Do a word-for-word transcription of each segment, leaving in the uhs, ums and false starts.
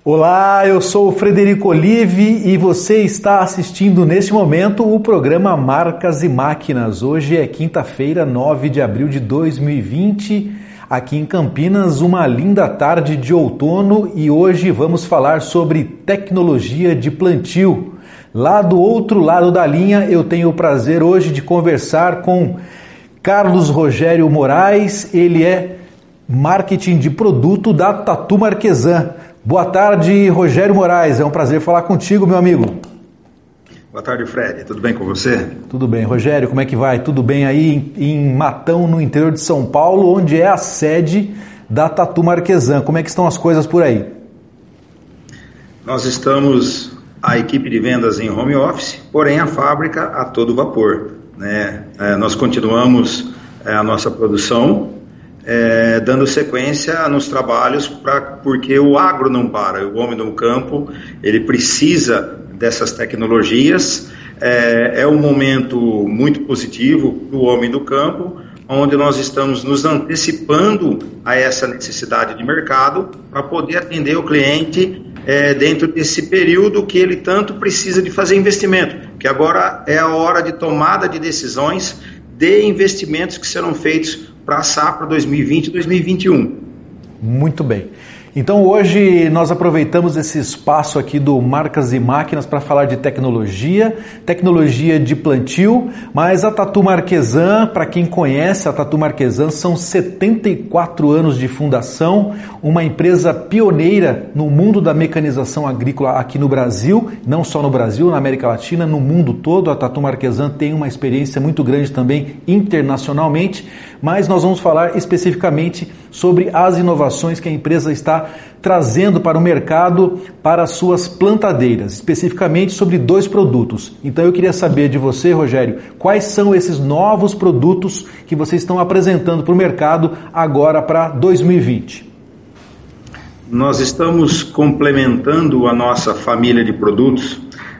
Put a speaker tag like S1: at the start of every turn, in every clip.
S1: Olá, eu sou o Frederico Olive e você está assistindo neste momento o programa Marcas e Máquinas. Hoje é quinta-feira, nove de abril de dois mil e vinte, aqui em Campinas, uma linda tarde de outono, e hoje vamos falar sobre tecnologia de plantio. Lá do outro lado da linha eu tenho o prazer hoje de conversar com Carlos Rogério Moraes, ele é marketing de produto da Tatu Marquesan. Boa tarde, Rogério Moraes, é um prazer falar contigo, meu amigo.
S2: Boa tarde, Fred, tudo bem com você?
S1: Tudo bem, Rogério, como é que vai? Tudo bem aí em Matão, no interior de São Paulo, onde é a sede da Tatu Marquesan. Como é que estão as coisas por aí?
S2: Nós estamos, a equipe de vendas em home office, porém a fábrica a todo vapor, né? É, nós continuamos é, a nossa produção, É, dando sequência nos trabalhos, pra, porque o agro não para, o homem do campo, ele precisa dessas tecnologias. É, é um momento muito positivo para o homem do campo, onde nós estamos nos antecipando a essa necessidade de mercado para poder atender o cliente é, dentro desse período que ele tanto precisa de fazer investimento, que agora é a hora de tomada de decisões de investimentos que serão feitos para a safra dois mil e vinte e dois mil e vinte e um.
S1: Muito bem. Então hoje nós aproveitamos esse espaço aqui do Marcas e Máquinas para falar de tecnologia, tecnologia de plantio, mas a Tatu Marquesan, para quem conhece, a Tatu Marquesan são setenta e quatro anos de fundação, uma empresa pioneira no mundo da mecanização agrícola aqui no Brasil, não só no Brasil, na América Latina, no mundo todo. A Tatu Marquesan tem uma experiência muito grande também internacionalmente, mas nós vamos falar especificamente sobre as inovações que a empresa está trazendo para o mercado, para as suas plantadeiras, especificamente sobre dois produtos. Então eu queria saber de você, Rogério, quais são esses novos produtos que vocês estão apresentando para o mercado agora para dois mil e vinte?
S2: Nós estamos complementando a nossa família de produtos.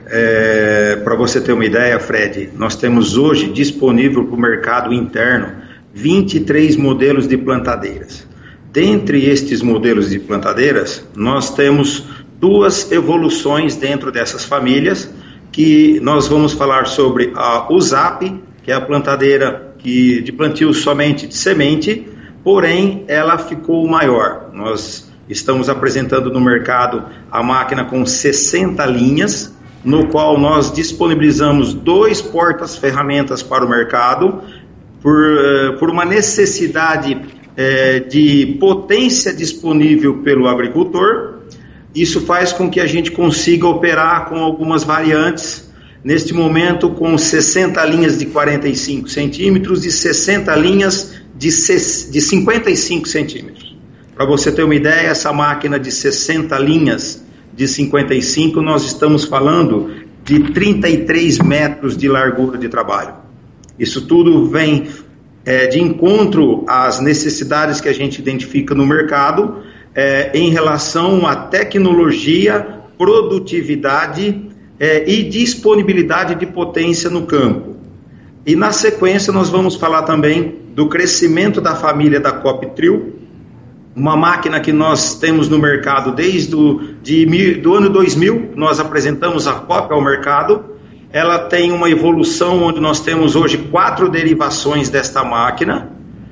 S2: É, para você ter uma ideia, Fred, nós temos hoje disponível para o mercado interno vinte e três modelos de plantadeiras. Dentre estes modelos de plantadeiras, nós temos duas evoluções dentro dessas famílias, que nós vamos falar sobre a USAP, que é a plantadeira que, de plantio somente de semente, porém ela ficou maior. Nós estamos apresentando no mercado a máquina com sessenta linhas, no qual nós disponibilizamos dois portas-ferramentas para o mercado, por, por uma necessidade É, de potência disponível pelo agricultor. Isso faz com que a gente consiga operar com algumas variantes, neste momento com sessenta linhas de quarenta e cinco centímetros e sessenta linhas de, de cinquenta e cinco centímetros. Para você ter uma ideia, essa máquina de sessenta linhas de cinquenta e cinco, nós estamos falando de trinta e três metros de largura de trabalho. Isso tudo vem É, de encontro às necessidades que a gente identifica no mercado é, em relação à tecnologia, produtividade é, e disponibilidade de potência no campo. E na sequência nós vamos falar também do crescimento da família da Cop-Trio, uma máquina que nós temos no mercado desde o de, do ano dois mil, nós apresentamos a Cop ao mercado. Ela tem uma evolução onde nós temos hoje quatro derivações desta máquina,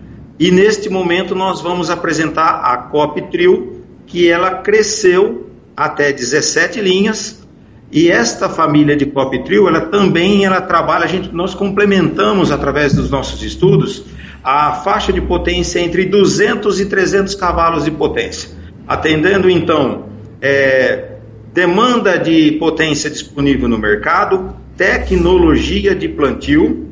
S2: e neste momento nós vamos apresentar a Cop-Trio, que ela cresceu até dezessete linhas, e esta família de Cop-Trio, ela também ela trabalha, a gente, nós complementamos através dos nossos estudos a faixa de potência entre duzentos e trezentos cavalos de potência, atendendo então é, demanda de potência disponível no mercado, tecnologia de plantio,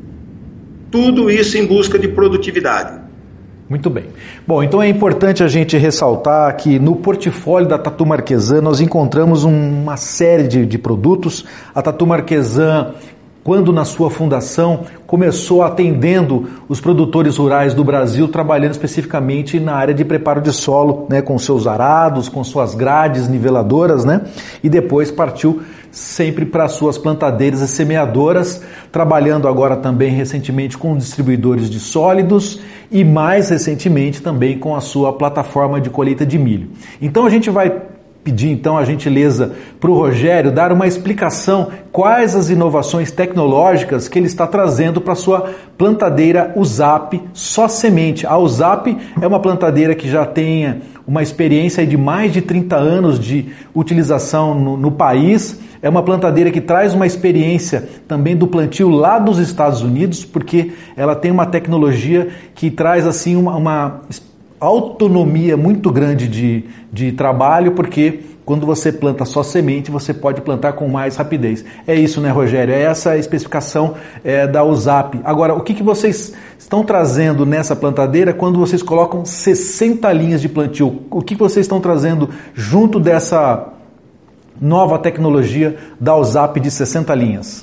S2: tudo isso em busca de produtividade.
S1: Muito bem. Bom, então é importante a gente ressaltar que no portfólio da Tatu Marquesan nós encontramos uma série de, de produtos. A Tatu Marquesan, quando na sua fundação, começou atendendo os produtores rurais do Brasil, trabalhando especificamente na área de preparo de solo, né, com seus arados, com suas grades niveladoras, né, e depois partiu sempre para suas plantadeiras e semeadoras, trabalhando agora também recentemente com distribuidores de sólidos e mais recentemente também com a sua plataforma de colheita de milho. Então a gente vai pedir então a gentileza para o Rogério dar uma explicação quais as inovações tecnológicas que ele está trazendo para a sua plantadeira Uzap Só Semente. A Uzap é uma plantadeira que já tem uma experiência de mais de trinta anos de utilização no, no país. É uma plantadeira que traz uma experiência também do plantio lá dos Estados Unidos, porque ela tem uma tecnologia que traz assim uma, uma autonomia muito grande de, de trabalho, porque quando você planta só semente, você pode plantar com mais rapidez. É isso, né, Rogério? É essa a especificação é, da Uzap. Agora, o que, que vocês estão trazendo nessa plantadeira quando vocês colocam sessenta linhas de plantio? O que, que vocês estão trazendo junto dessa nova tecnologia da Uzap de sessenta linhas?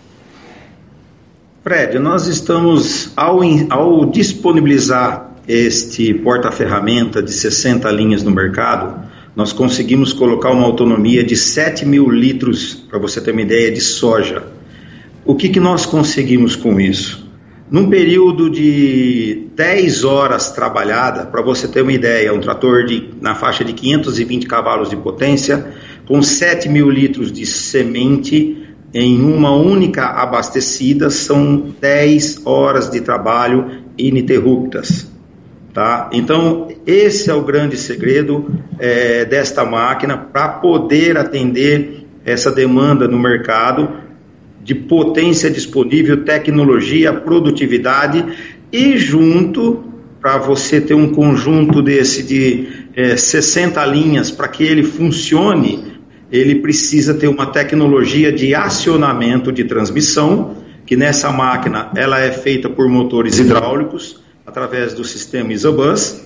S2: Fred, nós estamos, ao, ao disponibilizar este porta-ferramenta de sessenta linhas no mercado, nós conseguimos colocar uma autonomia de sete mil litros, para você ter uma ideia, de soja. O que, que nós conseguimos com isso? Num período de dez horas trabalhada, para você ter uma ideia, um trator de, na faixa de quinhentos e vinte cavalos de potência, com sete mil litros de semente em uma única abastecida, são dez horas de trabalho ininterruptas. Tá? Então, esse é o grande segredo é, desta máquina para poder atender essa demanda no mercado de potência disponível, tecnologia, produtividade e junto, para você ter um conjunto desse de é, sessenta linhas, para que ele funcione, ele precisa ter uma tecnologia de acionamento de transmissão, que nessa máquina ela é feita por motores hidráulicos, através do sistema Isobus.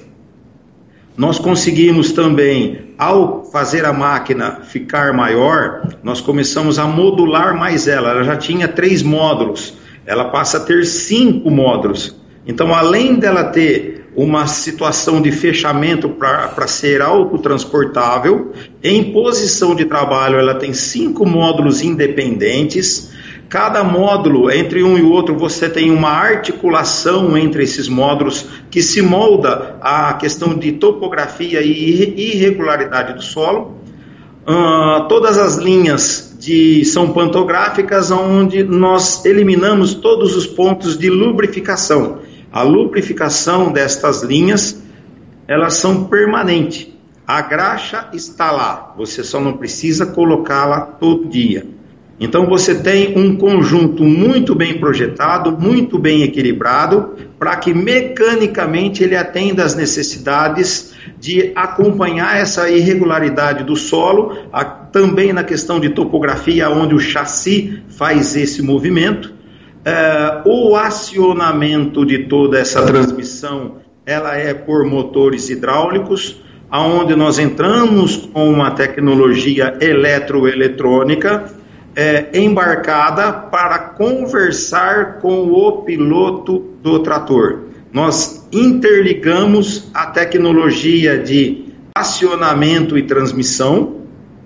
S2: Nós conseguimos também, ao fazer a máquina ficar maior, nós começamos a modular mais ela. Ela já tinha três módulos, ela passa a ter cinco módulos. Então, além dela ter uma situação de fechamento para ser autotransportável, em posição de trabalho ela tem cinco módulos independentes. Cada módulo, entre um e o outro, você tem uma articulação entre esses módulos que se molda à questão de topografia e irregularidade do solo. Uh, todas as linhas de, são pantográficas, onde nós eliminamos todos os pontos de lubrificação. A lubrificação destas linhas, elas são permanentes. A graxa está lá, você só não precisa colocá-la todo dia. Então você tem um conjunto muito bem projetado, muito bem equilibrado, para que mecanicamente ele atenda às necessidades de acompanhar essa irregularidade do solo, a, também na questão de topografia, onde o chassi faz esse movimento. É, o acionamento de toda essa transmissão, ela é por motores hidráulicos, onde nós entramos com uma tecnologia eletroeletrônica, É, embarcada para conversar com o piloto do trator. Nós interligamos a tecnologia de acionamento e transmissão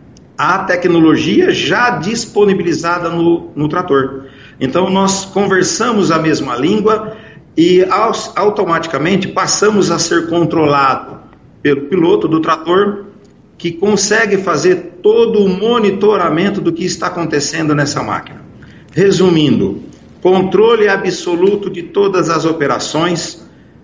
S2: à tecnologia já disponibilizada no, no trator. Então nós conversamos a mesma língua e aus, automaticamente passamos a ser controlado pelo piloto do trator, que consegue fazer todo o monitoramento do que está acontecendo nessa máquina. Resumindo, controle absoluto de todas as operações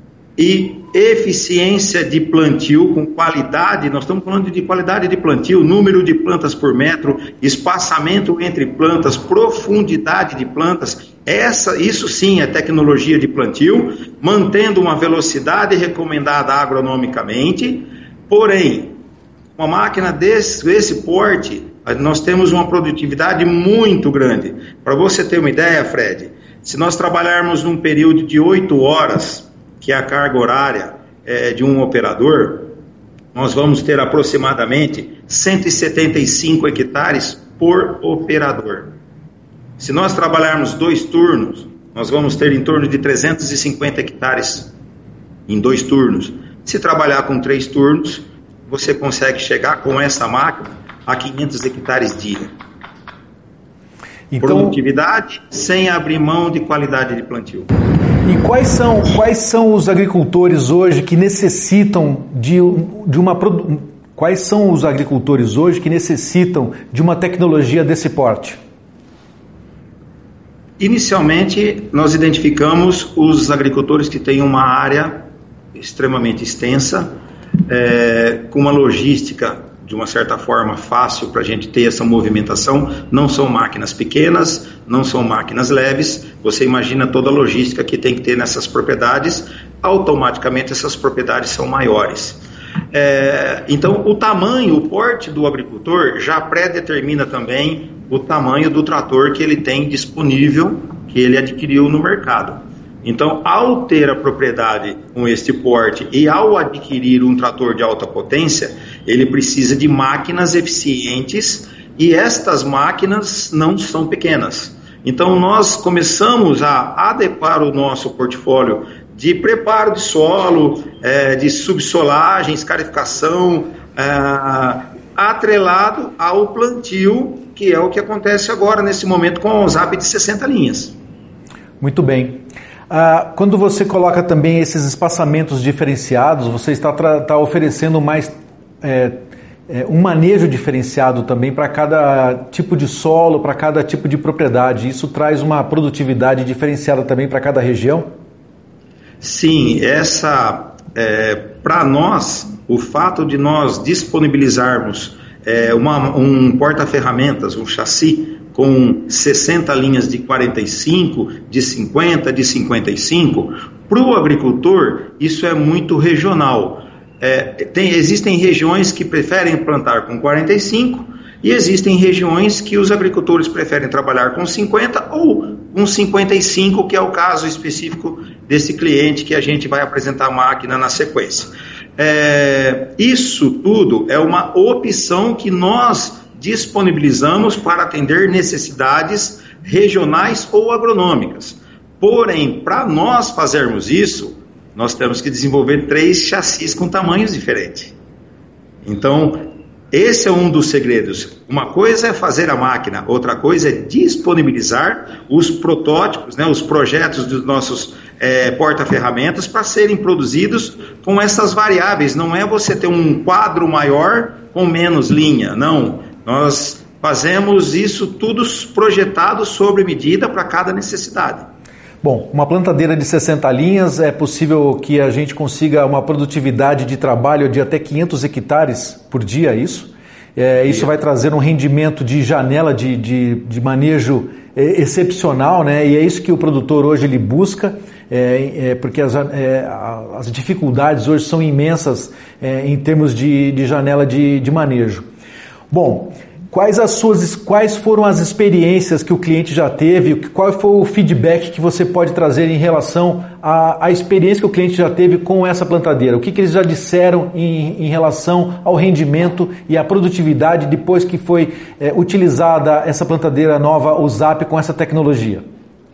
S2: e eficiência de plantio com qualidade. Nós estamos falando de qualidade de plantio, número de plantas por metro, espaçamento entre plantas, profundidade de plantas. Essa, isso sim é tecnologia de plantio, mantendo uma velocidade recomendada agronomicamente, porém, uma máquina desse, desse porte, nós temos uma produtividade muito grande. Para você ter uma ideia, Fred, se nós trabalharmos num período de oito horas, que é a carga horária é, de um operador, nós vamos ter aproximadamente cento e setenta e cinco hectares por operador. Se nós trabalharmos dois turnos, nós vamos ter em torno de trezentos e cinquenta hectares em dois turnos. Se trabalhar com três turnos, você consegue chegar com essa máquina a quinhentos hectares dia. Então, produtividade sem abrir mão de qualidade de plantio.
S1: E quais são, quais são os agricultores hoje que necessitam de, de uma Quais são os agricultores hoje que necessitam de uma tecnologia desse porte?
S2: Inicialmente, nós identificamos os agricultores que têm uma área extremamente extensa, é, com uma logística de uma certa forma fácil para a gente ter essa movimentação. Não são máquinas pequenas, não são máquinas leves. Você imagina toda a logística que tem que ter nessas propriedades, automaticamente essas propriedades são maiores. É, então o tamanho, o porte do agricultor já pré-determina também o tamanho do trator que ele tem disponível, que ele adquiriu no mercado. Então, ao ter a propriedade com este porte e ao adquirir um trator de alta potência, ele precisa de máquinas eficientes, e estas máquinas não são pequenas. Então, nós começamos a adequar o nosso portfólio de preparo de solo, é, de subsolagem, escarificação, é, atrelado ao plantio, que é o que acontece agora, nesse momento, com o Zap de sessenta linhas.
S1: Muito bem. Ah, quando você coloca também esses espaçamentos diferenciados, você está, está oferecendo mais é, é, um manejo diferenciado também para cada tipo de solo, para cada tipo de propriedade. Isso traz uma produtividade diferenciada também para cada região?
S2: Sim, essa é, para nós, o fato de nós disponibilizarmos é, uma, um porta-ferramentas, um chassi, com sessenta linhas de quarenta e cinco, de cinquenta, de cinquenta e cinco, para o agricultor isso é muito regional. É, tem, existem regiões que preferem plantar com quarenta e cinco e existem regiões que os agricultores preferem trabalhar com cinquenta ou com cinquenta e cinco, que é o caso específico desse cliente que a gente vai apresentar a máquina na sequência. É, isso tudo é uma opção que nós disponibilizamos para atender necessidades regionais ou agronômicas. Porém, para nós fazermos isso, nós temos que desenvolver três chassis com tamanhos diferentes. Então, esse é um dos segredos. Uma coisa é fazer a máquina, outra coisa é disponibilizar os protótipos, né, os projetos dos nossos é, porta-ferramentas para serem produzidos com essas variáveis. Não é você ter um quadro maior com menos linha, não. Nós fazemos isso tudo projetado sobre medida para cada necessidade.
S1: Bom, uma plantadeira de sessenta linhas, é possível que a gente consiga uma produtividade de trabalho de até quinhentos hectares por dia, é isso? É, isso vai trazer um rendimento de janela de, de, de manejo é, excepcional, né? E é isso que o produtor hoje ele busca, é, é, porque as, é, as dificuldades hoje são imensas é, em termos de, de janela de, de manejo. Bom, quais, as suas, quais foram as experiências que o cliente já teve, qual foi o feedback que você pode trazer em relação à, à experiência que o cliente já teve com essa plantadeira? O que, que eles já disseram em, em relação ao rendimento e à produtividade depois que foi é, utilizada essa plantadeira nova, o Zap, com essa tecnologia?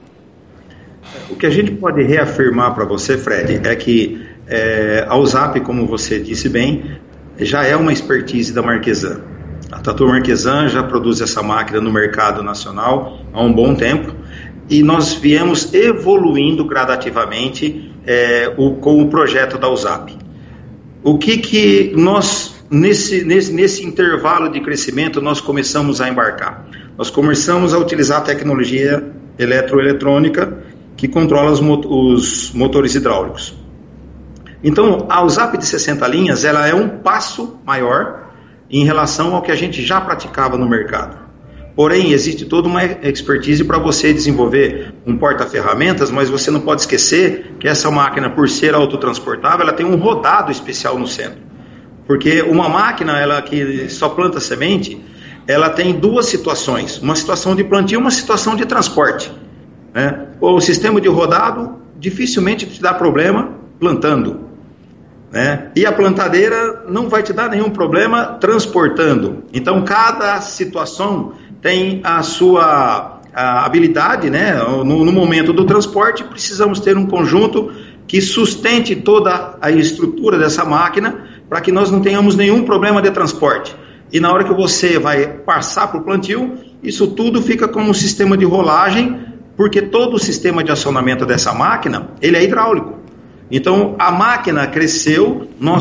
S2: O que a gente pode reafirmar para você, Fred, é que é, a Zap, como você disse bem, já é uma expertise da Marquesan. A Tatu Marquesan já produz essa máquina no mercado nacional há um bom tempo e nós viemos evoluindo gradativamente é, o, com o projeto da Zap. O que que nós, nesse, nesse, nesse intervalo de crescimento, nós começamos a embarcar? Nós começamos a utilizar a tecnologia eletroeletrônica que controla os, os motores hidráulicos. Então, a Zap de sessenta linhas, ela é um passo maior em relação ao que a gente já praticava no mercado. Porém, existe toda uma expertise para você desenvolver um porta-ferramentas, mas você não pode esquecer que essa máquina, por ser autotransportável, ela tem um rodado especial no centro. Porque uma máquina ela que só planta semente, ela tem duas situações, uma situação de plantio e uma situação de transporte, né? O sistema de rodado dificilmente te dá problema plantando, né? E a plantadeira não vai te dar nenhum problema transportando. Então cada situação tem a sua a habilidade, né? No, no momento do transporte precisamos ter um conjunto que sustente toda a estrutura dessa máquina para que nós não tenhamos nenhum problema de transporte. E na hora que você vai passar para o plantio, isso tudo fica como um sistema de rolagem, porque todo o sistema de acionamento dessa máquina ele é hidráulico. Então, a máquina cresceu, nós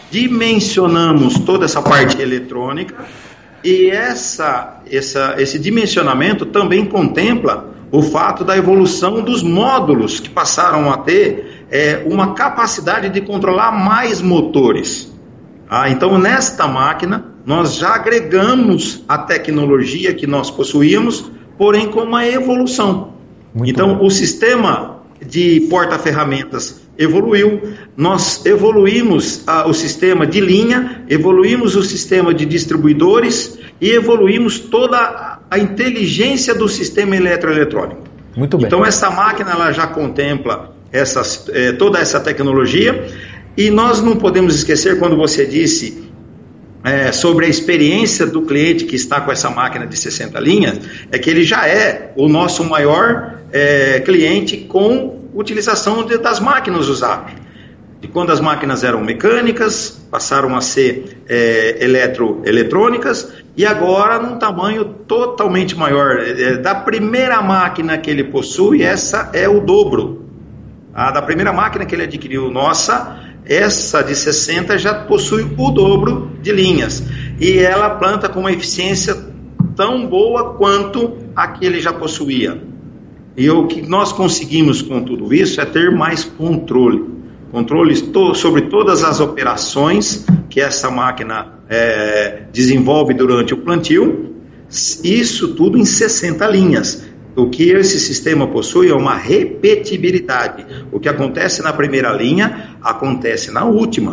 S2: dimensionamos toda essa parte eletrônica e essa, essa, esse dimensionamento também contempla o fato da evolução dos módulos que passaram a ter é, uma capacidade de controlar mais motores. Ah, então, nesta máquina, nós já agregamos a tecnologia que nós possuíamos, porém com uma evolução. Muito então, bom. O sistema de porta-ferramentas evoluiu, nós evoluímos ah, o sistema de linha, evoluímos o sistema de distribuidores e evoluímos toda a inteligência do sistema eletroeletrônico.
S1: Muito bem.
S2: Então, essa máquina ela já contempla essas, eh, toda essa tecnologia e nós não podemos esquecer, quando você disse É, sobre a experiência do cliente que está com essa máquina de sessenta linhas, é que ele já é o nosso maior é, cliente com utilização de, das máquinas do Zap. De quando as máquinas eram mecânicas, passaram a ser é, eletroeletrônicas e agora num tamanho totalmente maior. É, da primeira máquina que ele possui, essa é o dobro. A da primeira máquina que ele adquiriu, nossa, essa de sessenta já possui o dobro de linhas e ela planta com uma eficiência tão boa quanto a que ele já possuía. E o que nós conseguimos com tudo isso é ter mais controle, controle to- sobre todas as operações que essa máquina é, desenvolve durante o plantio, isso tudo em sessenta linhas. O que esse sistema possui é uma repetibilidade. O que acontece na primeira linha, acontece na última.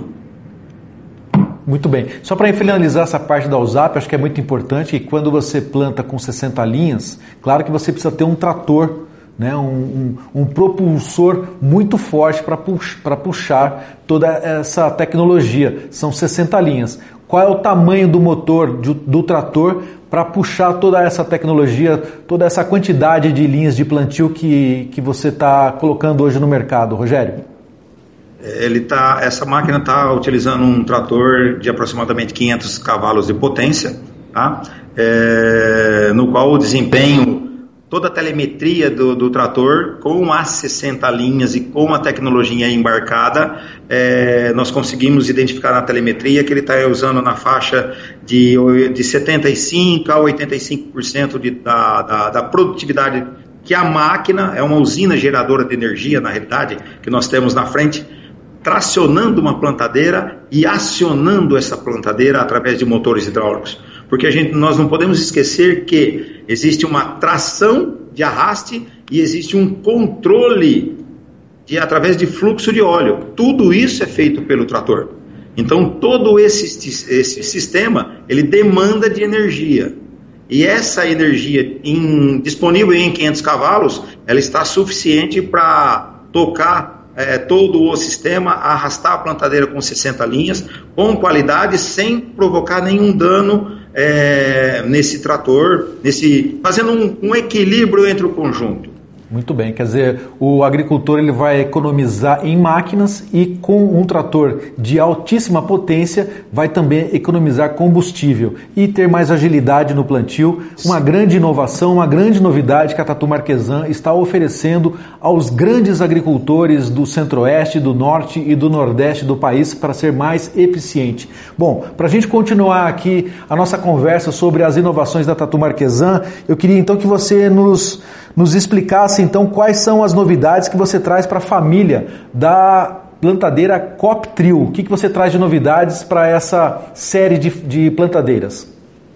S1: Muito bem. Só para finalizar essa parte da Zap, acho que é muito importante que quando você planta com sessenta linhas, claro que você precisa ter um trator, né, um, um, um propulsor muito forte para pux, para puxar toda essa tecnologia. São sessenta linhas. Qual é o tamanho do motor do, do trator para puxar toda essa tecnologia, toda essa quantidade de linhas de plantio que, que você está colocando hoje no mercado, Rogério?
S2: Ele tá, essa máquina está utilizando um trator de aproximadamente quinhentos cavalos de potência, tá? É, no qual o desempenho, toda a telemetria do, do trator, com as sessenta linhas e com a tecnologia embarcada, é, nós conseguimos identificar na telemetria que ele está usando na faixa de, de setenta e cinco por cento a oitenta e cinco por cento de, da, da, da produtividade que a máquina, é uma usina geradora de energia, na realidade, que nós temos na frente, tracionando uma plantadeira e acionando essa plantadeira através de motores hidráulicos. Porque a gente, nós não podemos esquecer que existe uma tração de arraste e existe um controle de, através de fluxo de óleo. Tudo isso é feito pelo trator. Então, todo esse, esse sistema, ele demanda de energia. E essa energia em, disponível em quinhentos cavalos, ela está suficiente para tocar É, todo o sistema, arrastar a plantadeira com sessenta linhas, com qualidade, sem provocar nenhum dano é, nesse trator, nesse, fazendo um, um equilíbrio entre o conjunto.
S1: Muito bem, quer dizer, o agricultor ele vai economizar em máquinas e com um trator de altíssima potência vai também economizar combustível e ter mais agilidade no plantio, uma grande inovação, uma grande novidade que a Tatu Marquesan está oferecendo aos grandes agricultores do centro-oeste, do norte e do nordeste do país para ser mais eficiente. Bom, para a gente continuar aqui a nossa conversa sobre as inovações da Tatu Marquesan, eu queria então que você nos, nos explicasse então quais são as novidades que você traz para a família da plantadeira Cop Trio. O que, que você traz de novidades para essa série de, de plantadeiras?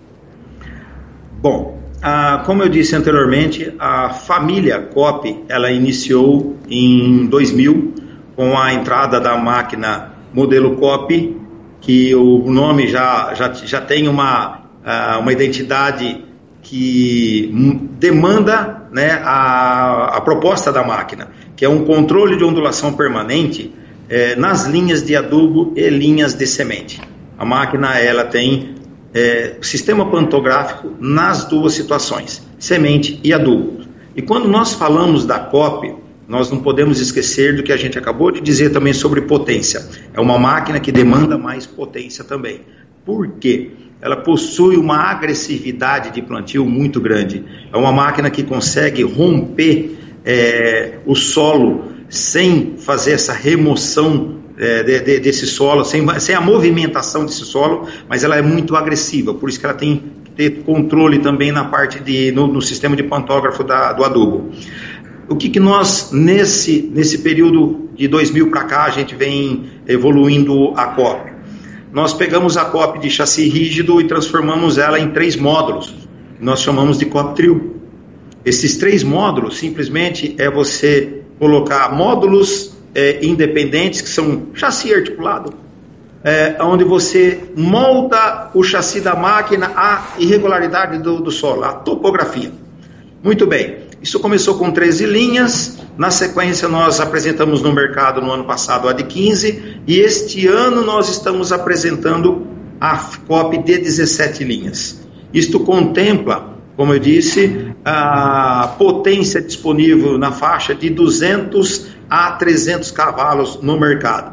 S2: Bom, ah, como eu disse anteriormente, a família Cop, ela iniciou em dois mil com a entrada da máquina modelo Cop, que o nome já, já, já tem uma, ah, uma identidade que demanda, né, a, a proposta da máquina, que é um controle de ondulação permanente eh, nas linhas de adubo e linhas de semente. A máquina ela tem eh, sistema pantográfico nas duas situações, semente e adubo. E quando nós falamos da Cop, nós não podemos esquecer do que a gente acabou de dizer também sobre potência. É uma máquina que demanda mais potência também. Por quê? Ela possui uma agressividade de plantio muito grande. É uma máquina que consegue romper é, o solo sem fazer essa remoção é, de, de, desse solo, sem, sem a movimentação desse solo, mas ela é muito agressiva, por isso que ela tem que ter controle também na parte de, no, no sistema de pantógrafo da, do adubo. O que, que nós, nesse, nesse período de dois mil para cá, a gente vem evoluindo a C O P? Nós pegamos a C O P de chassi rígido e transformamos ela em três módulos, nós chamamos de C O P Trio. Esses três módulos, simplesmente, é você colocar módulos é, independentes, que são chassi articulado, é, onde você molda o chassi da máquina à irregularidade do, do solo, à topografia. Muito bem, isso começou com treze linhas, na sequência nós apresentamos no mercado no ano passado a de quinze, e este ano nós estamos apresentando a C O P de dezessete linhas. Isto contempla, como eu disse, a potência disponível na faixa de duzentos a trezentos cavalos no mercado.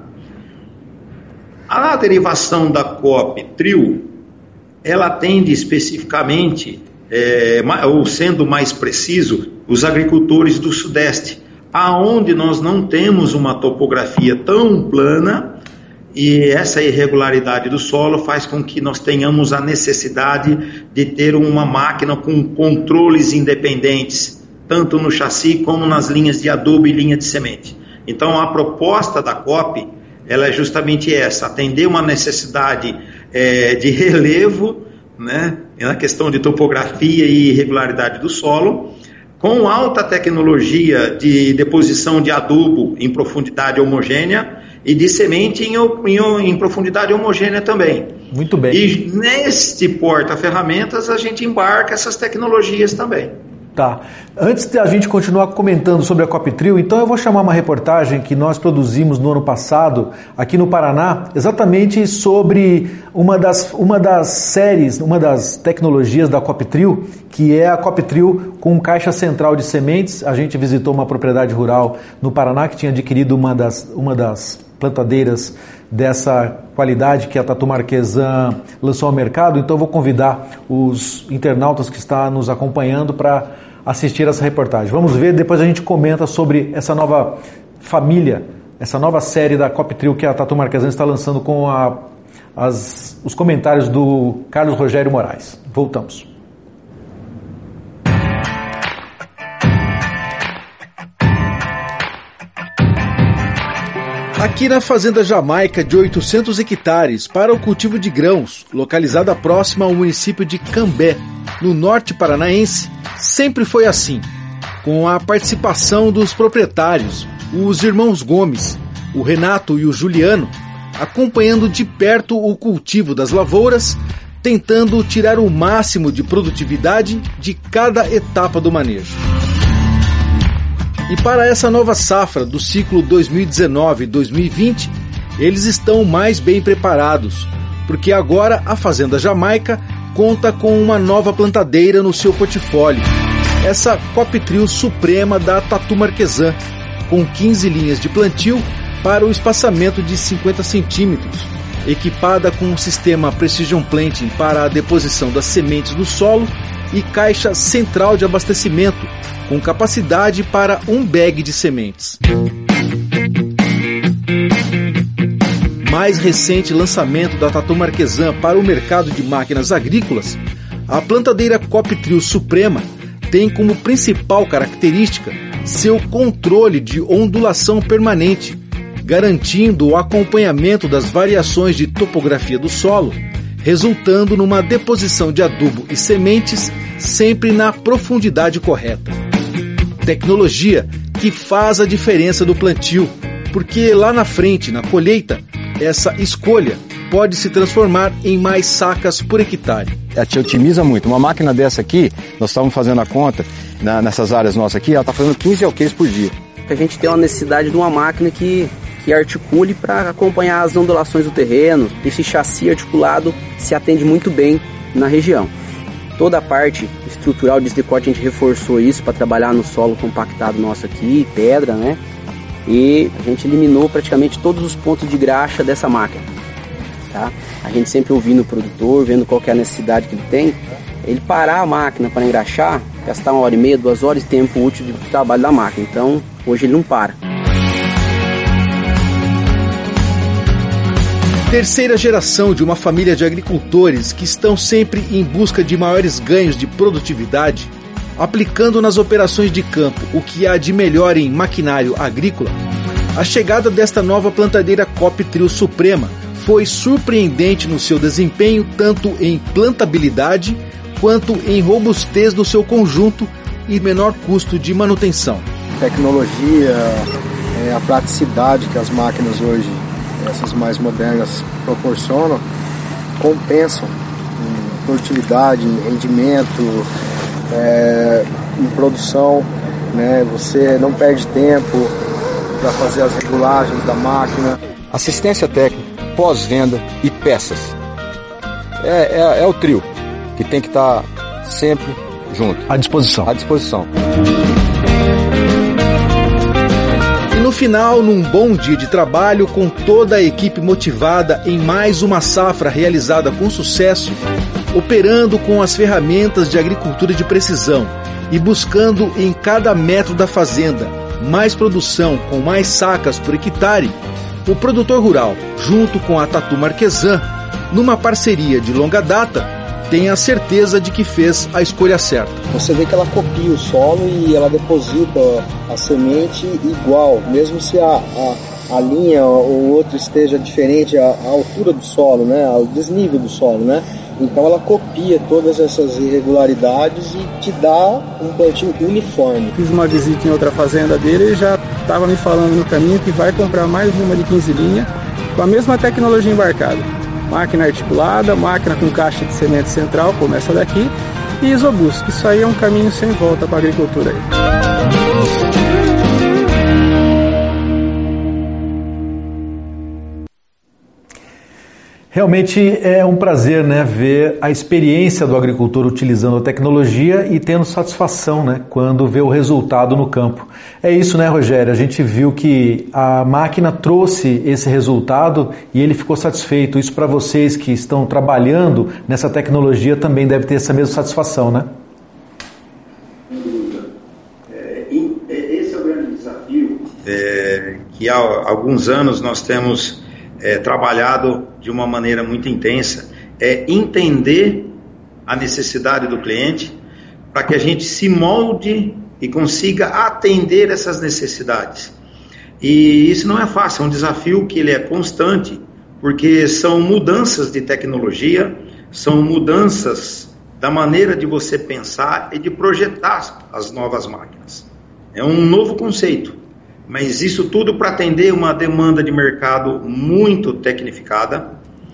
S2: A derivação da C O P Trio, ela atende especificamente, é, ou sendo mais preciso, os agricultores do Sudeste, aonde nós não temos uma topografia tão plana, e essa irregularidade do solo faz com que nós tenhamos a necessidade de ter uma máquina com controles independentes, tanto no chassi como nas linhas de adubo e linha de semente. Então a proposta da C O P, ela é justamente essa, atender uma necessidade é, de relevo, né, na questão de topografia e irregularidade do solo, com alta tecnologia de deposição de adubo em profundidade homogênea, e de semente em, em, em profundidade homogênea também.
S1: Muito bem.
S2: E neste porta-ferramentas a gente embarca essas tecnologias também.
S1: Tá. Antes de a gente continuar comentando sobre a C O P Trio, então eu vou chamar uma reportagem que nós produzimos no ano passado, aqui no Paraná, exatamente sobre uma das, uma das séries, uma das tecnologias da C O P Trio, que é a C O P Trio com caixa central de sementes. A gente visitou uma propriedade rural no Paraná que tinha adquirido uma das, uma das plantadeiras dessa qualidade que a Tatu Marquesan lançou ao mercado. Então eu vou convidar os internautas que estão nos acompanhando para assistir essa reportagem. Vamos ver, depois a gente comenta sobre essa nova família, essa nova série da C O P Trio que a Tatu Marquesan está lançando com a, as, os comentários do Carlos Rogério Moraes. Voltamos. Aqui na Fazenda Jamaica, de oitocentos hectares, para o cultivo de grãos, localizada próxima ao município de Cambé, no norte paranaense, sempre foi assim, com a participação dos proprietários, os irmãos Gomes, o Renato e o Juliano, acompanhando de perto o cultivo das lavouras, tentando tirar o máximo de produtividade de cada etapa do manejo. E para essa nova safra do ciclo dois mil e dezenove dois mil e vinte, eles estão mais bem preparados, porque agora a Fazenda Jamaica conta com uma nova plantadeira no seu portfólio, essa C O P Trio Suprema da Tatu Marquesan, com quinze linhas de plantio para o espaçamento de cinquenta centímetros, equipada com um sistema Precision Planting para a deposição das sementes no solo e caixa central de abastecimento, com capacidade para um bag de sementes. Mais recente lançamento da Tatu Marquesan para o mercado de máquinas agrícolas, a plantadeira C O P Trio Suprema tem como principal característica seu controle de ondulação permanente, garantindo o acompanhamento das variações de topografia do solo, resultando numa deposição de adubo e sementes sempre na profundidade correta. Tecnologia que faz a diferença do plantio, porque lá na frente, na colheita, essa escolha pode se transformar em mais sacas por hectare.
S3: Ela te otimiza muito. Uma máquina dessa aqui, nós estávamos fazendo a conta, na, nessas áreas nossas aqui, ela está fazendo quinze alqueires por dia.
S4: A gente tem uma necessidade de uma máquina que, que articule para acompanhar as ondulações do terreno. Esse chassi articulado se atende muito bem na região. Toda a parte estrutural de decote a gente reforçou isso para trabalhar no solo compactado nosso aqui, pedra, né? E a gente eliminou praticamente todos os pontos de graxa dessa máquina. Tá? A gente sempre ouvindo o produtor, vendo qual que é a necessidade que ele tem, ele parar a máquina para engraxar, gastar uma hora e meia, duas horas de tempo útil de trabalho da máquina. Então, hoje ele não para.
S1: Terceira geração de uma família de agricultores que estão sempre em busca de maiores ganhos de produtividade, aplicando nas operações de campo o que há de melhor em maquinário agrícola, a chegada desta nova plantadeira Cop Trio Suprema foi surpreendente no seu desempenho, tanto em plantabilidade quanto em robustez do seu conjunto e menor custo de manutenção.
S5: Tecnologia, é, a praticidade que as máquinas hoje, essas mais modernas, proporcionam, compensam em produtividade, em rendimento, é, em produção, né? Você não perde tempo para fazer as regulagens da máquina.
S3: Assistência técnica, pós-venda e peças. É, é, é o trio que tem que estar sempre junto.
S1: À disposição.
S3: À disposição.
S1: E no final, num bom dia de trabalho, com toda a equipe motivada em mais uma safra realizada com sucesso, operando com as ferramentas de agricultura de precisão e buscando em cada metro da fazenda mais produção com mais sacas por hectare, o produtor rural, junto com a Tatu Marquesan, numa parceria de longa data, tem a certeza de que fez a escolha certa.
S5: Você vê que ela copia o solo e ela deposita a semente igual, mesmo se a, a, a linha ou outra esteja diferente, a, a altura do solo, né, o desnível do solo, né? Então ela copia todas essas irregularidades e te dá um plantio uniforme.
S6: Fiz uma visita em outra fazenda dele e já estava me falando no caminho que vai comprar mais uma de quinze linhas com a mesma tecnologia embarcada. Máquina articulada, máquina com caixa de semente central, começa daqui, e Isobus, que isso aí é um caminho sem volta para a agricultura aí.
S1: Realmente é um prazer, né, ver a experiência do agricultor utilizando a tecnologia e tendo satisfação, né, quando vê o resultado no campo. É isso, né, Rogério? A gente viu que a máquina trouxe esse resultado e ele ficou satisfeito. Isso para vocês que estão trabalhando nessa tecnologia também deve ter essa mesma satisfação, né?
S2: Sem dúvida. É, esse é o grande desafio é, que há alguns anos nós temos É, trabalhado de uma maneira muito intensa, é entender a necessidade do cliente para que a gente se molde e consiga atender essas necessidades. E isso não é fácil, é um desafio que ele é constante, porque são mudanças de tecnologia, são mudanças da maneira de você pensar e de projetar as novas máquinas. É um novo conceito. Mas isso tudo para atender uma demanda de mercado muito tecnificada,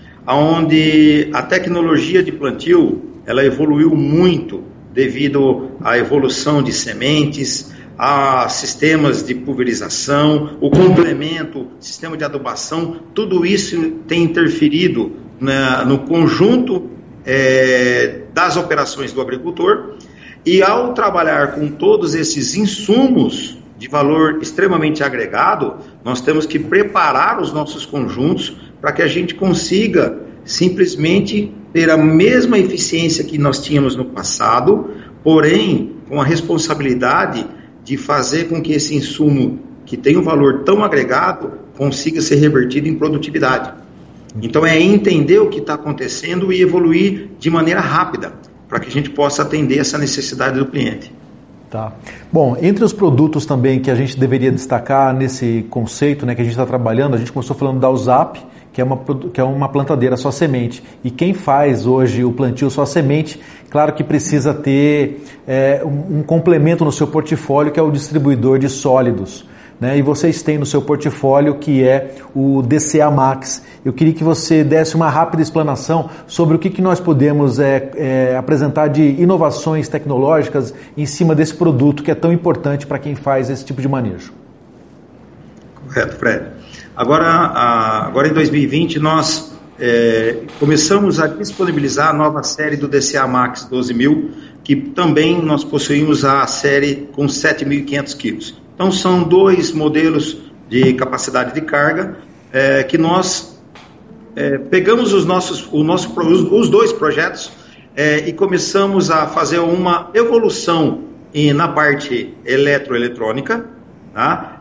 S2: onde a tecnologia de plantio ela evoluiu muito devido à evolução de sementes, a sistemas de pulverização, o complemento, sistema de adubação, tudo isso tem interferido na, no conjunto é, das operações do agricultor, e ao trabalhar com todos esses insumos de valor extremamente agregado, nós temos que preparar os nossos conjuntos para que a gente consiga simplesmente ter a mesma eficiência que nós tínhamos no passado, porém com a responsabilidade de fazer com que esse insumo que tem um valor tão agregado consiga ser revertido em produtividade. Então é entender o que está acontecendo e evoluir de maneira rápida para que a gente possa atender essa necessidade do cliente.
S1: Tá. Bom, entre os produtos também que a gente deveria destacar nesse conceito, né, que a gente está trabalhando, a gente começou falando da Uzap, que é, uma, que é uma plantadeira só semente. E quem faz hoje o plantio só semente, claro que precisa ter é, um, um complemento no seu portfólio, que é o distribuidor de sólidos. Né? E vocês têm no seu portfólio que é o D C A Max. Eu queria que você desse uma rápida explanação sobre o que, que nós podemos é, é, apresentar de inovações tecnológicas em cima desse produto que é tão importante para quem faz esse tipo de manejo.
S2: Correto, Fred. Agora, agora em dois mil e vinte nós é, começamos a disponibilizar a nova série do D C A Max doze mil, que também nós possuímos a série com sete mil e quinhentos quilos. Então são dois modelos de capacidade de carga é, que nós é, pegamos os nossos, o nosso, os, os dois projetos é, e começamos a fazer uma evolução em, na parte eletroeletrônica, tá?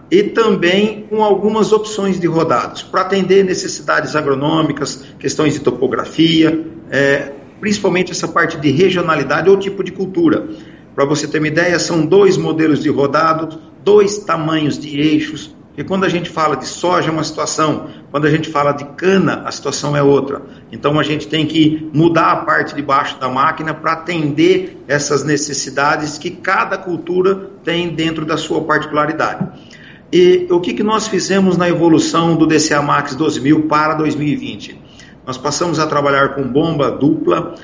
S2: E também com algumas opções de rodados, para atender necessidades agronômicas, questões de topografia, é, principalmente essa parte de regionalidade ou tipo de cultura. Para você ter uma ideia, são dois modelos de rodado, dois tamanhos de eixos, porque quando a gente fala de soja é uma situação, quando a gente fala de cana, a situação é outra. Então a gente tem que mudar a parte de baixo da máquina para atender essas necessidades que cada cultura tem dentro da sua particularidade. E o que, que nós fizemos na evolução do D C A Max doze mil para dois mil e vinte? Nós passamos a trabalhar com bomba dupla,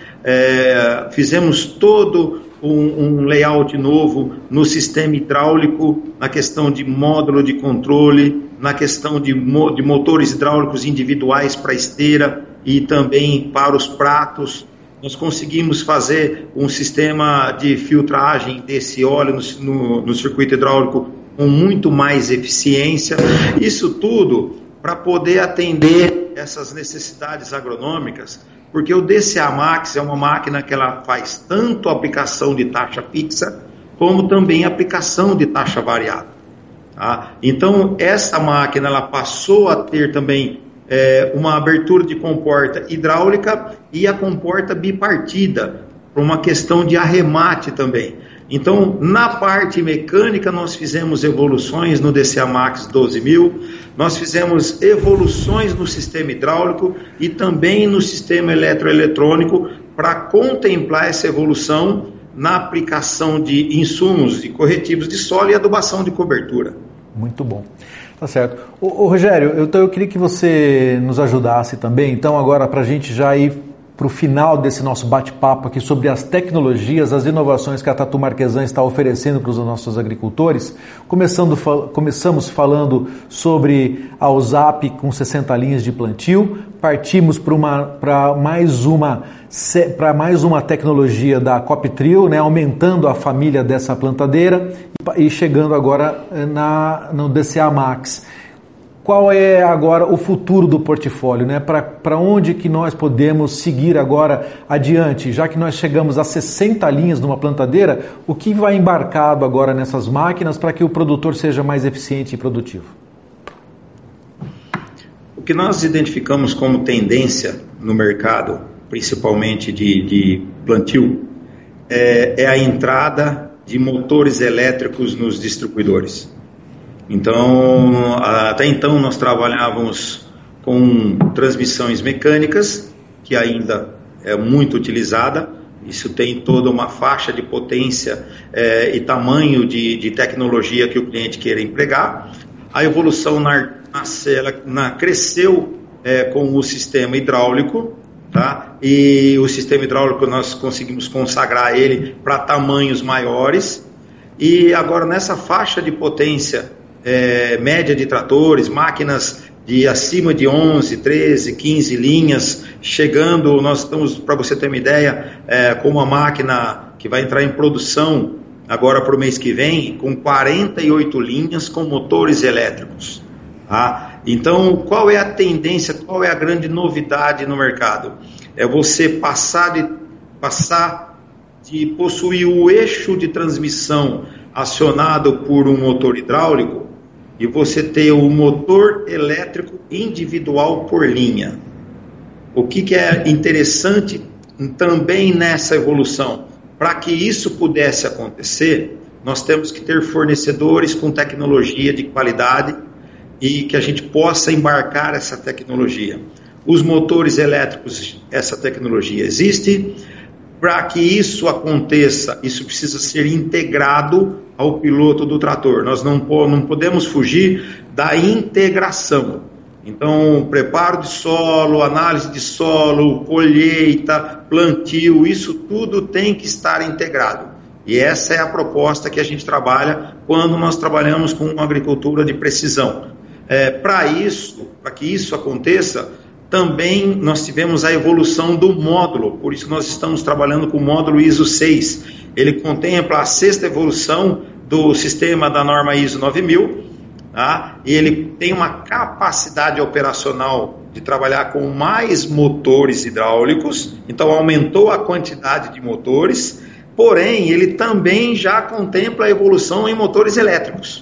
S2: é, fizemos todo um, um layout novo no sistema hidráulico, na questão de módulo de controle, na questão de, mo de motores hidráulicos individuais para esteira e também para os pratos. Nós conseguimos fazer um sistema de filtragem desse óleo no, no, no circuito hidráulico com muito mais eficiência. Isso tudo para poder atender essas necessidades agronômicas, porque o D C A Max é uma máquina que ela faz tanto aplicação de taxa fixa, como também aplicação de taxa variável. Tá? Então, essa máquina ela passou a ter também é, uma abertura de comporta hidráulica e a comporta bipartida, por uma questão de arremate também. Então, na parte mecânica, nós fizemos evoluções no D C A Max doze mil, nós fizemos evoluções no sistema hidráulico e também no sistema eletroeletrônico para contemplar essa evolução na aplicação de insumos e corretivos de solo e adubação de cobertura.
S1: Muito bom. Tá certo. Ô, ô Rogério, eu, então eu queria que você nos ajudasse também, então agora para a gente já ir para o final desse nosso bate-papo aqui sobre as tecnologias, as inovações que a Tatu Marquesan está oferecendo para os nossos agricultores. Começando, começamos falando sobre a U S A P com sessenta linhas de plantio, partimos para uma, para mais uma, para mais uma tecnologia da Coptrio, né, aumentando a família dessa plantadeira e chegando agora na, no D C A Max. Qual é agora o futuro do portfólio, né? Para onde que nós podemos seguir agora adiante? Já que nós chegamos a sessenta linhas numa plantadeira, o que vai embarcado agora nessas máquinas para que o produtor seja mais eficiente e produtivo?
S2: O que nós identificamos como tendência no mercado, principalmente de, de plantio, é, é a entrada de motores elétricos nos distribuidores. Então, até então nós trabalhávamos com transmissões mecânicas, que ainda é muito utilizada. Isso tem toda uma faixa de potência é, e tamanho de, de tecnologia que o cliente queira empregar. A evolução na, na, na, cresceu é, com o sistema hidráulico, tá? E o sistema hidráulico nós conseguimos consagrar ele para tamanhos maiores. E agora nessa faixa de potência É, média de tratores, máquinas de acima de onze, treze, quinze linhas, chegando, nós estamos, para você ter uma ideia, é, com uma máquina que vai entrar em produção agora para o mês que vem, com quarenta e oito linhas com motores elétricos. Tá? Então, qual é a tendência, qual é a grande novidade no mercado? É você passar de, passar de possuir o eixo de transmissão acionado por um motor hidráulico e você ter o motor elétrico individual por linha. O que, que é interessante também nessa evolução? Para que isso pudesse acontecer, nós temos que ter fornecedores com tecnologia de qualidade e que a gente possa embarcar essa tecnologia. Os motores elétricos, essa tecnologia existe. Para que isso aconteça, isso precisa ser integrado ao piloto do trator. Nós não, não podemos fugir da integração. Então, preparo de solo, análise de solo, colheita, plantio, isso tudo tem que estar integrado. E essa é a proposta que a gente trabalha quando nós trabalhamos com uma agricultura de precisão. É, para isso, para que isso aconteça, também nós tivemos a evolução do módulo, por isso nós estamos trabalhando com o módulo I S O seis. Ele contempla a sexta evolução do sistema da norma I S O nove mil, tá? E ele tem uma capacidade operacional de trabalhar com mais motores hidráulicos, então aumentou a quantidade de motores, porém ele também já contempla a evolução em motores elétricos.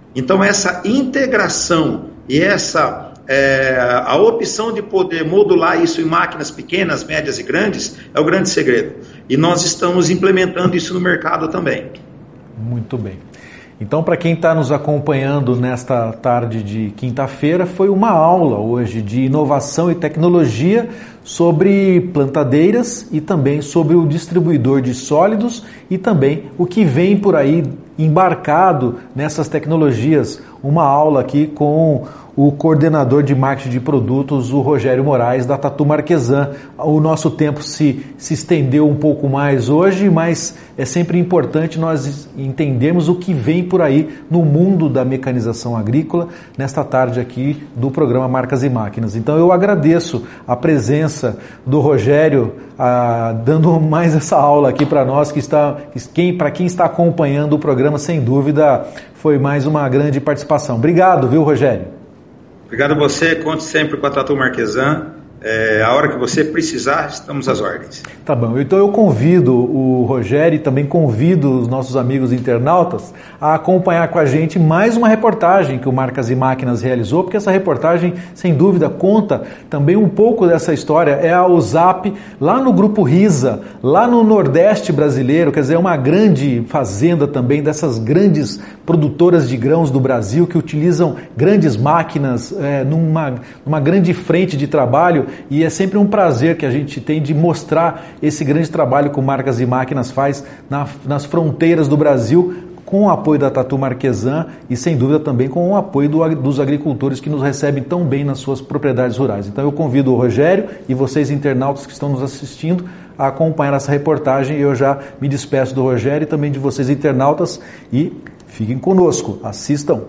S2: Então essa integração e essa é, a opção de poder modular isso em máquinas pequenas, médias e grandes é o grande segredo. E nós estamos implementando isso no mercado também.
S1: Muito bem. Então, para quem está nos acompanhando nesta tarde de quinta-feira, foi uma aula hoje de inovação e tecnologia sobre plantadeiras e também sobre o distribuidor de sólidos e também o que vem por aí embarcado nessas tecnologias. Uma aula aqui com o coordenador de marketing de produtos, o Rogério Moraes, da Tatu Marquesan. O nosso tempo se, se estendeu um pouco mais hoje, mas é sempre importante nós entendermos o que vem por aí no mundo da mecanização agrícola, nesta tarde aqui do programa Marcas e Máquinas. Então eu agradeço a presença do Rogério, ah, dando mais essa aula aqui para nós, que está, quem, para quem está acompanhando o programa, sem dúvida, foi mais uma grande participação. Obrigado, viu, Rogério?
S2: Obrigado a você, conte sempre com a Tatu Marquesan. É, a hora que você precisar, estamos às ordens.
S1: Tá bom, então eu convido o Rogério e também convido os nossos amigos internautas a acompanhar com a gente mais uma reportagem que o Marcas e Máquinas realizou, porque essa reportagem, sem dúvida, conta também um pouco dessa história. É a USAP, lá no Grupo Risa, lá no Nordeste brasileiro, quer dizer, é uma grande fazenda também dessas grandes produtoras de grãos do Brasil que utilizam grandes máquinas é, numa, numa grande frente de trabalho. E é sempre um prazer que a gente tem de mostrar esse grande trabalho que o Marcas e Máquinas faz na, nas fronteiras do Brasil, com o apoio da Tatu Marquesan e, sem dúvida, também com o apoio do, dos agricultores que nos recebem tão bem nas suas propriedades rurais. Então eu convido o Rogério e vocês, internautas que estão nos assistindo, a acompanhar essa reportagem. Eu já me despeço do Rogério e também de vocês, internautas, e fiquem conosco, assistam.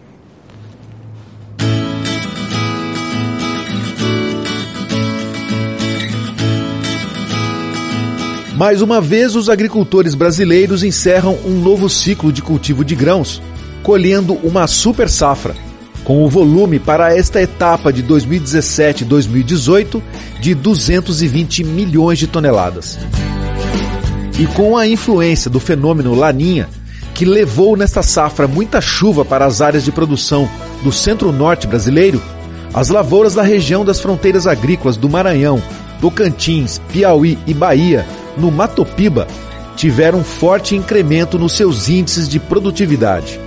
S1: Mais uma vez, os agricultores brasileiros encerram um novo ciclo de cultivo de grãos, colhendo uma super safra, com o volume para esta etapa de dois mil e dezessete a dois mil e dezoito de duzentos e vinte milhões de toneladas. E com a influência do fenômeno Laninha, que levou nesta safra muita chuva para as áreas de produção do centro-norte brasileiro, as lavouras da região das fronteiras agrícolas do Maranhão, Tocantins, Piauí e Bahia, no Mato Piba, tiveram um forte incremento nos seus índices de produtividade.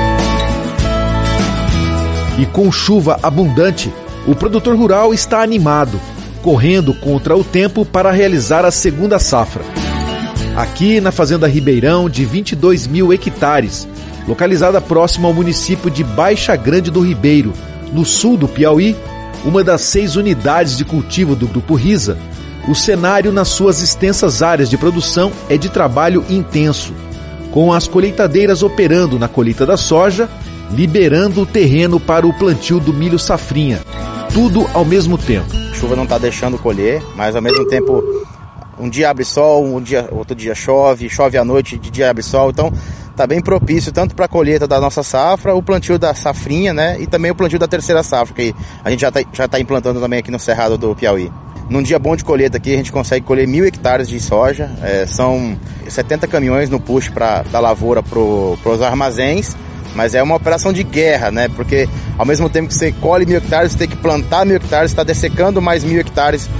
S1: E com chuva abundante, o produtor rural está animado, correndo contra o tempo para realizar a segunda safra. Aqui na Fazenda Ribeirão, de vinte e dois mil hectares, localizada próxima ao município de Baixa Grande do Ribeiro, no sul do Piauí, uma das seis unidades de cultivo do Grupo Risa, o cenário nas suas extensas áreas de produção é de trabalho intenso, com as colheitadeiras operando na colheita da soja, liberando o terreno para o plantio do milho safrinha, tudo ao mesmo tempo.
S7: A chuva não está deixando colher, mas ao mesmo tempo um dia abre sol, um dia, outro dia chove, chove à noite, de dia abre sol, então está bem propício tanto para a colheita da nossa safra, o plantio da safrinha, né, e também o plantio da terceira safra, que a gente já está já tá implantando também aqui no Cerrado do Piauí. Num dia bom de colheita aqui, a gente consegue colher mil hectares de soja, é, são setenta caminhões no push pra, da lavoura para os armazéns, mas é uma operação de guerra, né? Porque ao mesmo tempo que você colhe mil hectares, você tem que plantar mil hectares, está dessecando mais mil hectares.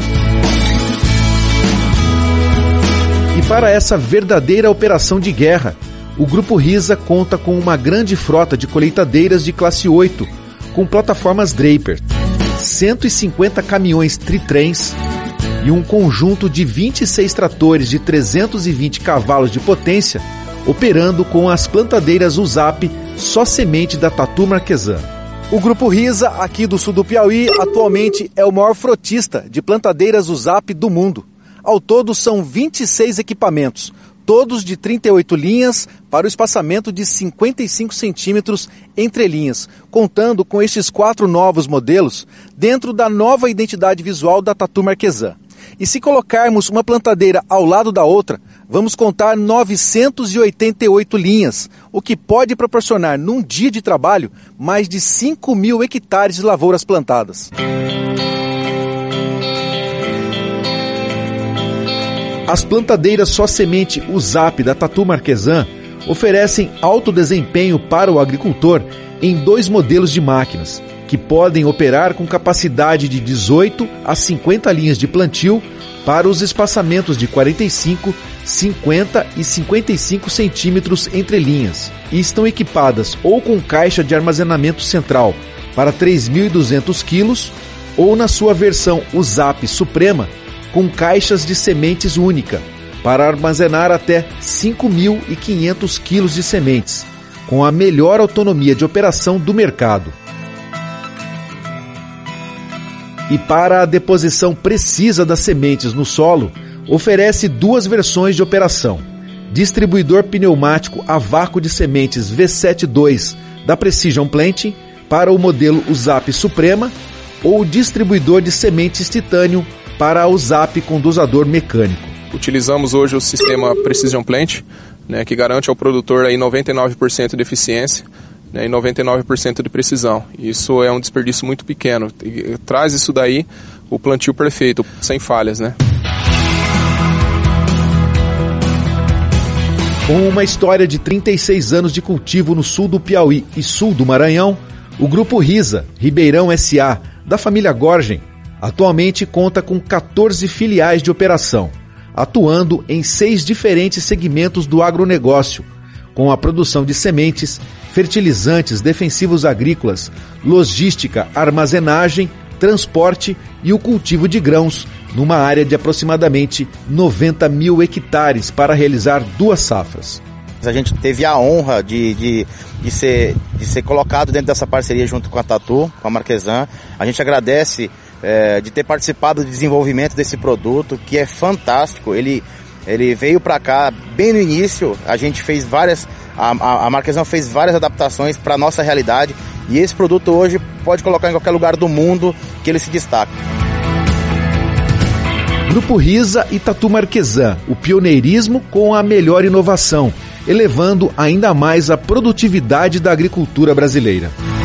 S1: E para essa verdadeira operação de guerra, o Grupo Risa conta com uma grande frota de colheitadeiras de classe oito, com plataformas Draper, cento e cinquenta caminhões tritrens e um conjunto de vinte e seis tratores de trezentos e vinte cavalos de potência, operando com as plantadeiras USAP Só Semente da Tatu Marquesan. O Grupo Risa, aqui do sul do Piauí, atualmente é o maior frotista de plantadeiras USAP do mundo. Ao todo são vinte e seis equipamentos, todos de trinta e oito linhas para o espaçamento de cinquenta e cinco centímetros entre linhas, contando com estes quatro novos modelos dentro da nova identidade visual da Tatu Marquesan. E se colocarmos uma plantadeira ao lado da outra, vamos contar novecentas e oitenta e oito linhas, o que pode proporcionar num dia de trabalho mais de cinco mil hectares de lavouras plantadas. As plantadeiras Só Semente USAP da Tatu Marquesan oferecem alto desempenho para o agricultor em dois modelos de máquinas, que podem operar com capacidade de dezoito a cinquenta linhas de plantio para os espaçamentos de quarenta e cinco, cinquenta e cinquenta e cinco centímetros entre linhas, e estão equipadas ou com caixa de armazenamento central para três mil e duzentos quilos, ou na sua versão U S A P Suprema, com caixas de sementes única, para armazenar até cinco mil e quinhentos quilos de sementes, com a melhor autonomia de operação do mercado. E para a deposição precisa das sementes no solo, oferece duas versões de operação: distribuidor pneumático a vácuo de sementes V sete dois da Precision Planting para o modelo U S A P Suprema, ou distribuidor de sementes titânio para a U S A P com dosador mecânico.
S8: Utilizamos hoje o sistema Precision Plant, né, que garante ao produtor aí noventa e nove por cento de eficiência, né, e noventa e nove por cento de precisão. Isso é um desperdício muito pequeno. E traz isso daí o plantio perfeito, sem falhas, né?
S1: Com uma história de trinta e seis anos de cultivo no sul do Piauí e sul do Maranhão, o Grupo Risa, Ribeirão S A, da família Gorgen, atualmente conta com quatorze filiais de operação, atuando em seis diferentes segmentos do agronegócio, com a produção de sementes, fertilizantes, defensivos agrícolas, logística, armazenagem, transporte e o cultivo de grãos, numa área de aproximadamente noventa mil hectares para realizar duas safras.
S7: A gente teve a honra de, de, de, ser, de ser colocado dentro dessa parceria junto com a Tatu, com a Marquesan. A gente agradece é, de ter participado do desenvolvimento desse produto, que é fantástico. Ele, ele veio para cá bem no início, a gente fez várias, a, a, a Marquesan fez várias adaptações para a nossa realidade, e esse produto hoje pode colocar em qualquer lugar do mundo que ele se destaca.
S1: Grupo Risa e Tatu Marquesan, o pioneirismo com a melhor inovação, elevando ainda mais a produtividade da agricultura brasileira.